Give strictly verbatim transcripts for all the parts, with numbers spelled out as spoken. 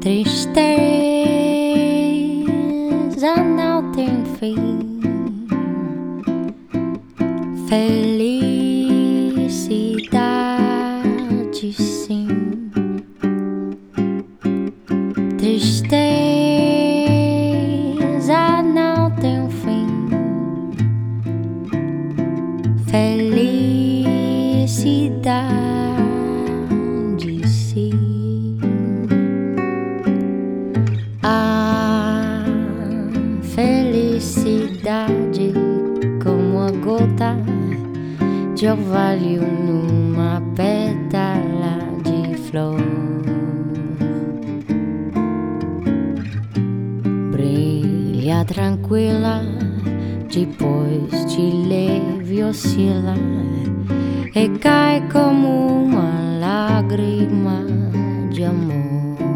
Tristeza não tem fim, felicidade sim. Tristeza não tem fim, felicidade sim. A felicidade como a gota de orvalho numa pétala de flor, brilha tranquila, depois de leve oscila e cai como uma lágrima de amor.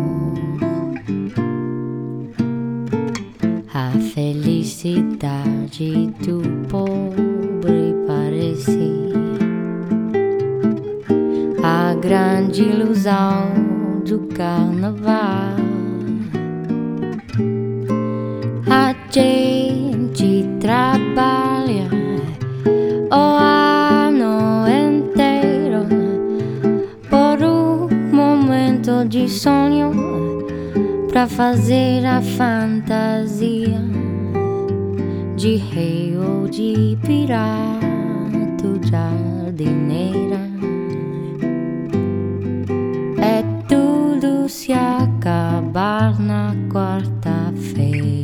A felicidade do pobre parece a grande ilusão do carnaval. A gente trabalha o ano inteiro por um momento de sonho, pra fazer a fantasia de rei ou de pirata ou jardineira. É tudo se acabar na quarta-feira.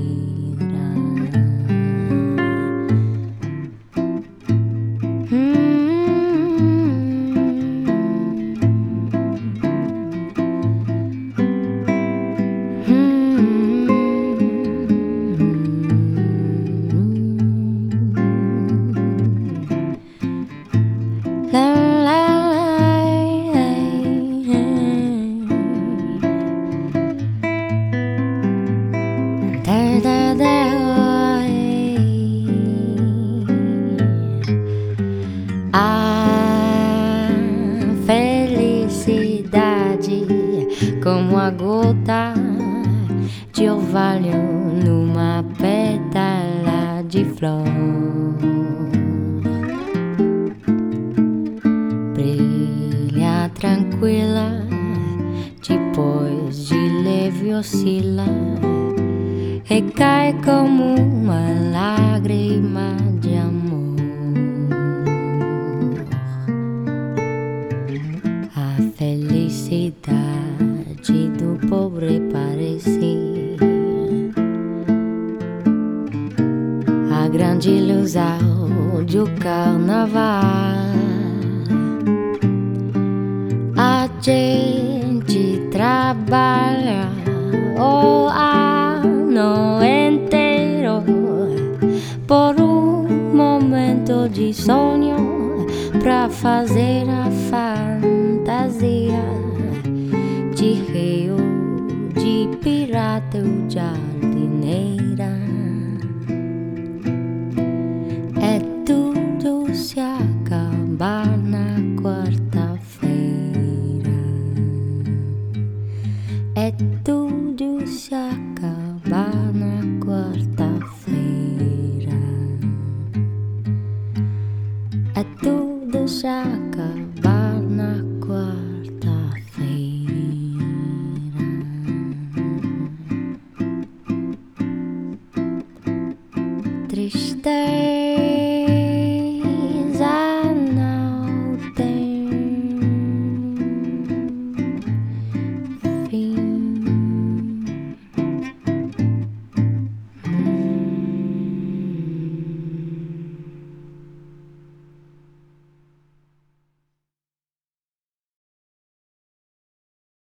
A felicidade como a gota de orvalho numa pétala de flor, brilha tranquila, depois de leve oscila e cai como uma lágrima de amor. A felicidade do pobre parece a grande ilusão do carnaval. A gente trabalha o ano inteiro por um momento de sonho, pra fazer a fantasia de rei ou de pirata ou jardineira. É tudo se acabar na quarta-feira. É tudo se acabar na quarta-feira. É tudo se acabar